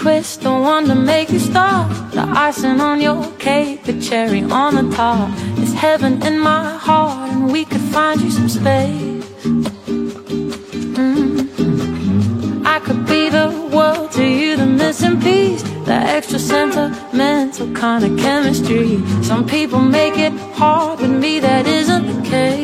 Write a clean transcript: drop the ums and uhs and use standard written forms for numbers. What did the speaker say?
twist, the one to make you stop, the icing on your cake, the cherry on the top. It's heaven in my heart, and we could find you some space. I could be the world to you, the missing piece, the extra sentimental kind of chemistry. Some people make it hard, with me that isn't the case.